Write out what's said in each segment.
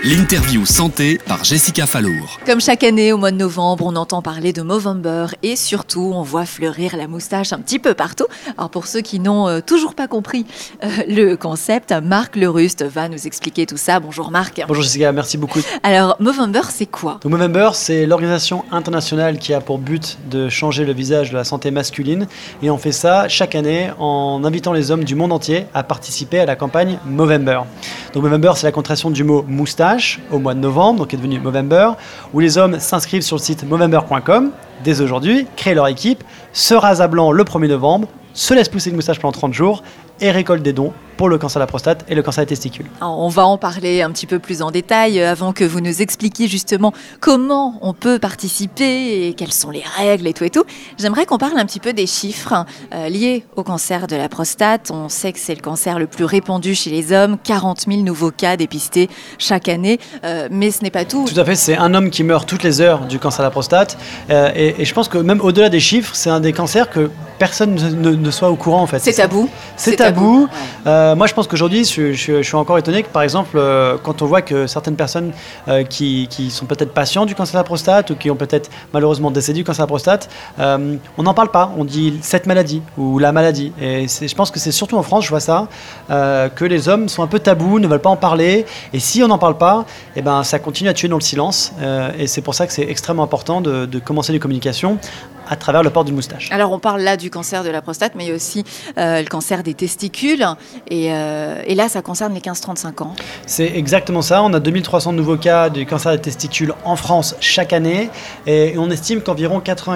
L'interview santé par Jessica Fallour. Comme chaque année, au mois de novembre, on entend parler de Movember et surtout, on voit fleurir la moustache un petit peu partout. Alors pour ceux qui n'ont toujours pas compris le concept, Marc Leruste va nous expliquer tout ça. Bonjour Marc. Bonjour Jessica, merci beaucoup. Alors Movember, c'est quoi ? Donc Movember, c'est l'organisation internationale qui a pour but de changer le visage de la santé masculine. Et on fait ça chaque année en invitant les hommes du monde entier à participer à la campagne Movember. Donc Movember, c'est la contraction du mot moustache au mois de novembre, donc qui est devenu Movember, où les hommes s'inscrivent sur le site movember.com dès aujourd'hui, créent leur équipe, se rasent à blanc le 1er novembre, se laissent pousser une moustache pendant 30 jours et récoltent des dons pour le cancer de la prostate et le cancer des testicules. Alors, on va en parler un petit peu plus en détail avant que vous nous expliquiez justement comment on peut participer et quelles sont les règles et tout. J'aimerais qu'on parle un petit peu des chiffres liés au cancer de la prostate. On sait que c'est le cancer le plus répandu chez les hommes, 40 000 nouveaux cas dépistés chaque année, mais ce n'est pas tout. Tout à fait, c'est un homme qui meurt toutes les heures du cancer de la prostate et je pense que même au-delà des chiffres, c'est un des cancers que personne ne soit au courant en fait. C'est tabou. C'est tabou. Moi, je pense qu'aujourd'hui, je suis encore étonné que, par exemple, quand on voit que certaines personnes qui sont peut-être patients du cancer de la prostate ou qui ont peut-être malheureusement décédé du cancer de la prostate, on n'en parle pas. On dit cette maladie ou la maladie. Et je pense que c'est surtout en France, je vois ça, que les hommes sont un peu tabous, ne veulent pas en parler. Et si on n'en parle pas, eh ben, ça continue à tuer dans le silence. Et c'est pour ça que c'est extrêmement important de commencer les communications à travers le port d'une moustache. Alors on parle là du cancer de la prostate, mais il y a aussi le cancer des testicules, et là ça concerne les 15-35 ans. C'est exactement ça, on a 2300 nouveaux cas du cancer des testicules en France chaque année, et on estime qu'environ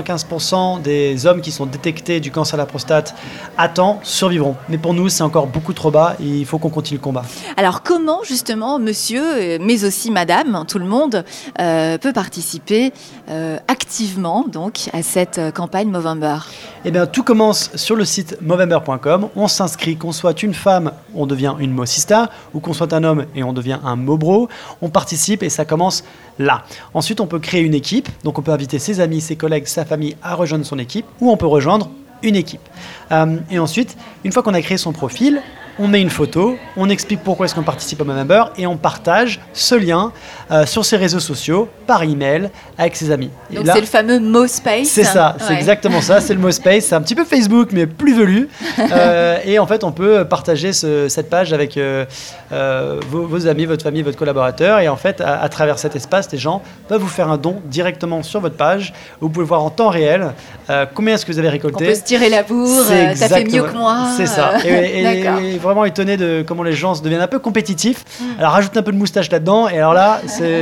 95% des hommes qui sont détectés du cancer de la prostate à temps survivront. Mais pour nous c'est encore beaucoup trop bas, et il faut qu'on continue le combat. Alors comment justement monsieur, mais aussi madame, tout le monde peut participer activement donc à cette campagne Movember? Eh bien, tout commence sur le site movember.com. On s'inscrit, qu'on soit une femme, on devient une Mosista, ou qu'on soit un homme et on devient un Mobro. On participe et ça commence là. Ensuite, on peut créer une équipe. Donc, on peut inviter ses amis, ses collègues, sa famille à rejoindre son équipe, ou on peut rejoindre une équipe. Et ensuite, une fois qu'on a créé son profil, on met une photo, on explique pourquoi est-ce qu'on participe au Movember et on partage ce lien sur ses réseaux sociaux, par email, avec ses amis. Donc là, c'est le fameux MoSpace. C'est ça, c'est exactement ça, c'est le MoSpace. C'est un petit peu Facebook, mais plus velu. Et en fait, on peut partager cette page avec vos amis, votre famille, votre collaborateur. Et en fait, à travers cet espace, les gens peuvent vous faire un don directement sur votre page. Vous pouvez voir en temps réel combien est-ce que vous avez récolté. On peut se tirer la bourre, t'as fait mieux que moi. C'est ça. Et vraiment étonné de comment les gens se deviennent un peu compétitifs. Alors rajoute un peu de moustache là-dedans et alors là,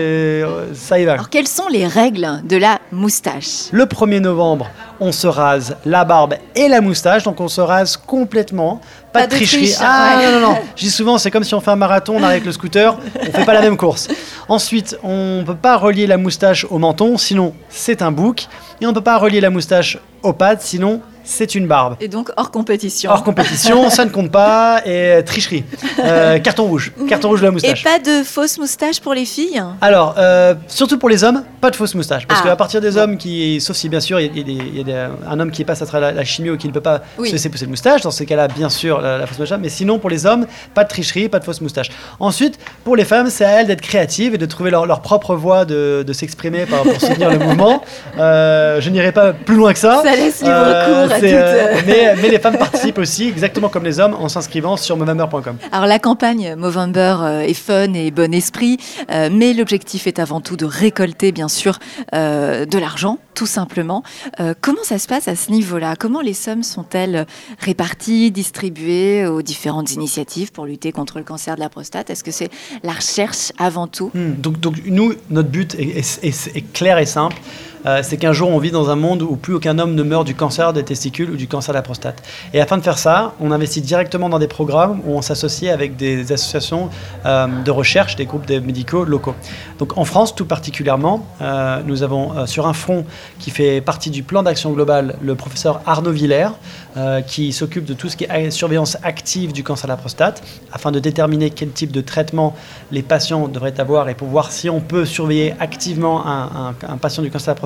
ça y va. Alors quelles sont les règles de la moustache ? Le 1er novembre, on se rase la barbe et la moustache, donc on se rase complètement. Pas de tricherie. Non. Je dis souvent, c'est comme si on fait un marathon, on arrive avec le scooter, on fait pas la même course. Ensuite, on ne peut pas relier la moustache au menton, sinon c'est un bouc. Et on ne peut pas relier la moustache aux pattes, sinon c'est une barbe. Et donc hors compétition. Hors compétition, ça ne compte pas. Et tricherie. Carton rouge de la moustache. Et pas de fausse moustache pour les filles ? Alors, surtout pour les hommes, pas de fausse moustache. Parce qu'à partir des hommes sauf si bien sûr il y a un homme qui passe à travers la chimio qui ne peut pas se laisser pousser de moustache, dans ces cas-là, bien sûr, la fausse moustache. Mais sinon, pour les hommes, pas de tricherie, pas de fausse moustache. Ensuite, pour les femmes, c'est à elles d'être créatives et de trouver leur propre voie de s'exprimer pour soutenir le mouvement. Je n'irai pas plus loin que ça. Ça laisse libre cours à toutes. Mais les femmes participent aussi, exactement comme les hommes, en s'inscrivant sur movember.com. Alors la campagne Movember est fun et bon esprit, mais l'objectif est avant tout de récolter, bien sûr, de l'argent, tout simplement. Comment ça se passe à ce niveau-là ? Comment les sommes sont-elles réparties, distribuées aux différentes initiatives pour lutter contre le cancer de la prostate ? Est-ce que c'est la recherche avant tout ? Donc nous, notre but est clair et simple. C'est qu'un jour on vit dans un monde où plus aucun homme ne meurt du cancer des testicules ou du cancer de la prostate. Et afin de faire ça, on investit directement dans des programmes où on s'associe avec des associations de recherche, des groupes médicaux locaux. Donc en France tout particulièrement, nous avons sur un front qui fait partie du plan d'action global le professeur Arnaud Villers qui s'occupe de tout ce qui est surveillance active du cancer de la prostate afin de déterminer quel type de traitement les patients devraient avoir et pour voir si on peut surveiller activement un patient du cancer de la prostate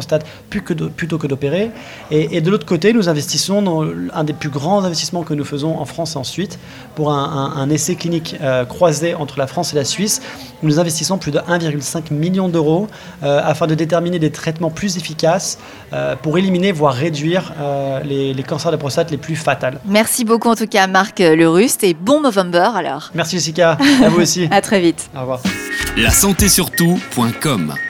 prostate plutôt que d'opérer. Et de l'autre côté, nous investissons dans un des plus grands investissements que nous faisons en France et en Suisse pour un essai clinique croisé entre la France et la Suisse. Nous investissons plus de 1,5 million d'euros afin de déterminer des traitements plus efficaces pour éliminer, voire réduire les cancers de prostate les plus fatals. Merci beaucoup en tout cas Marc Leruste et bon Movember alors. Merci Jessica, à vous aussi. À très vite. Au revoir. La santé sur tout.com